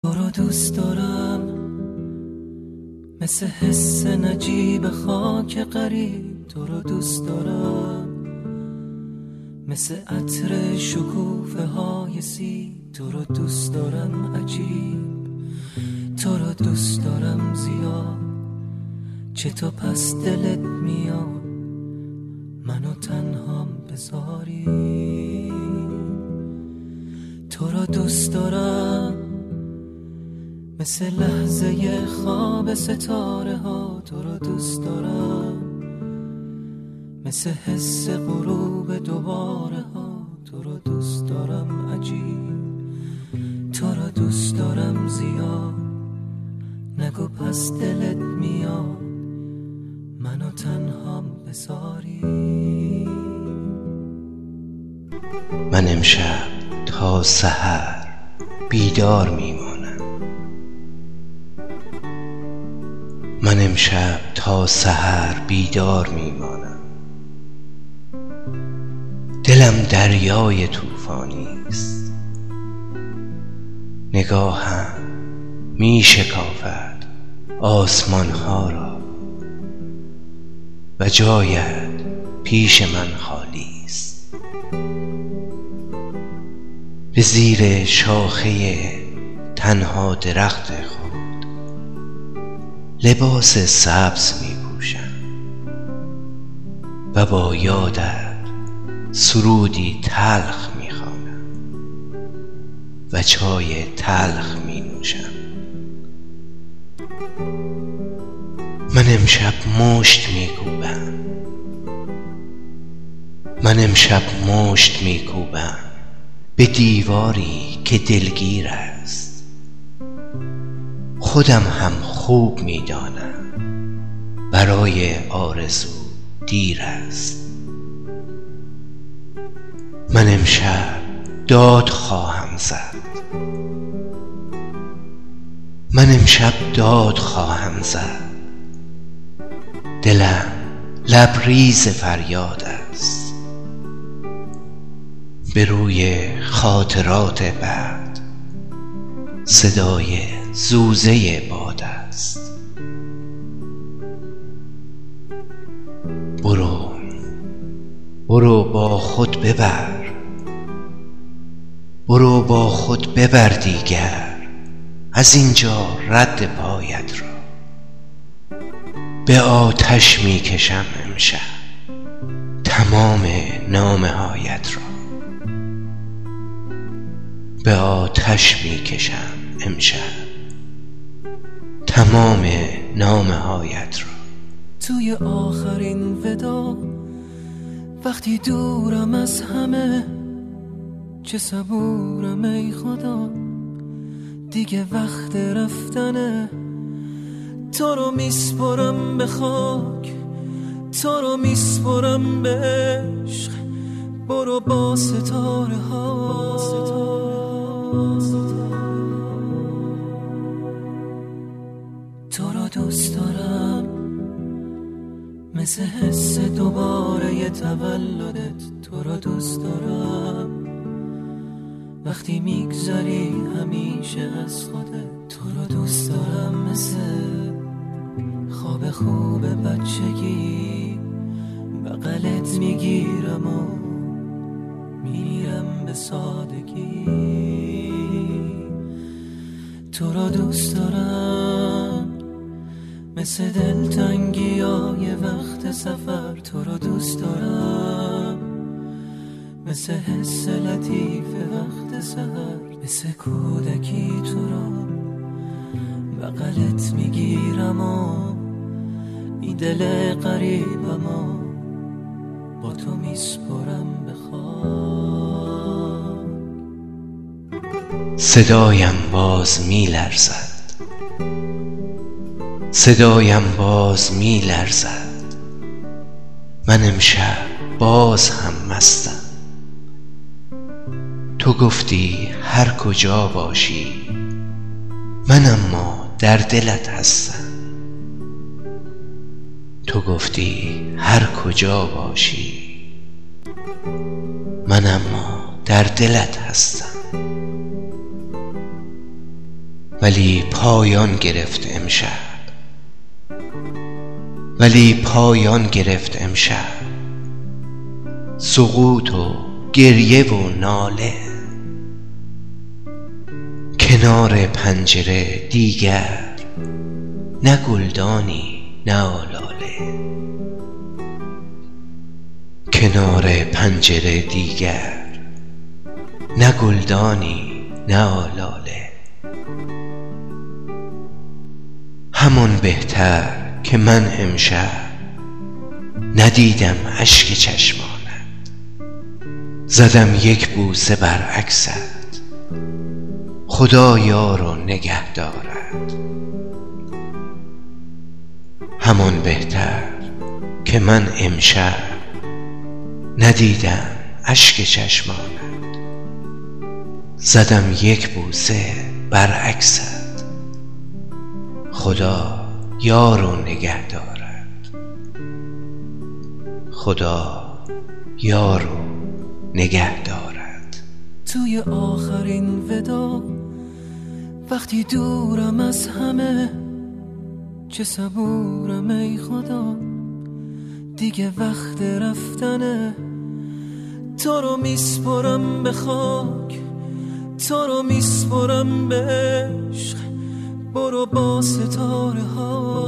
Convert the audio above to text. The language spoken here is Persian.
تو رو دوست دارم مثل حس نجیب خاک غریب، تو رو دوست دارم مثل عطر شکوفه های سیب، تو رو دوست دارم عجیب، تو رو دوست دارم زیاد، چه تو پس دلت میاد منو تنهام بذاری. تو رو دوست دارم مثل لحظه خواب ستاره ها، تو رو دوست دارم مثل حس غروب دوباره ها، تو رو دوست دارم عجیب، تو رو دوست دارم زیاد، نگو پس دلت میاد منو تنهام بذاری. من امشب تا سحر بیدار میمانم، من امشب تا سحر بیدار میمانم، دلم دریای طوفانی است، نگاهم می شکافد آسمان ها را و جایت پیش من خالی است. به زیر شاخه تنها درخت خود لباس سبز می پوشم و با یادت سرودی تلخ می خوانم و چای تلخ می نوشم. من امشب مشت می کوبم، من امشب مشت می کوبم به دیواری که دلگیر است، خودم هم خوب می دانم برای آرزو دیر است. من امشب داد خواهم زد، من امشب داد خواهم زد، دلم لبریز فریاد است، به روی خاطرات بعد صدای زوزه باد است. برو برو با خود ببر، برو با خود ببر دیگر از اینجا رد پایت را، به آتش می کشم امشب تمام نامه هایت را، به آتش می کشم امشب تمام نامه هایت را. توی آخرین ودا وقتی دورم از همه، چه صبورم ای خدا دیگه وقت رفتنه، تو رو میسپرم به خاک، تو رو میسپرم به عشق، برو با ستاره ها. تو رو دوست دارم مثل حس دوباره تولدت، تو رو دوست دارم وقتی میگذری همیشه از خودت، تو رو دوست دارم مثل خواب خوب بچگی، بغلت میگیرم و میرم به سادگی. تو رو دوست دارم مثل دلتنگی های وقت سفر، تو رو دوست دارم مثل حس لطیف وقت سحر، مثل کودکی تو رو بغلت میگیرم و این دل قریبم و با تو میسپرم به خاک. صدایم باز می لرزد، صدایم باز می لرزد، من امشب باز هم مستم. تو گفتی هر کجا باشی، من اما در دلت هستم. تو گفتی هر کجا باشی، من اما در دلت هستم. ولی پایان گرفت امشب، ولی پایان گرفت امشب، سقوط و گریه و ناله. کنار پنجره دیگر نه گلدانی نه آلاله. کنار پنجره دیگر نه گلدانی نه آلاله. همان بهتر که من امشب ندیدم اشک چشمانت. زدم یک بوسه بر عکست، خدا یار و نگه دارد. همان بهتر که من امشب ندیدم اشک چشمانت. زدم یک بوسه بر عکست، خدا یار و نگه دارد. خدا یار و نگه دارد. توی آخرین ودا وقتی دورم از همه، چه صبورم ای خدا، دیگه وقت رفتنه. تو رو میسپرم به خاک، تو رو میسپرم به عشق. برو با ستاره ها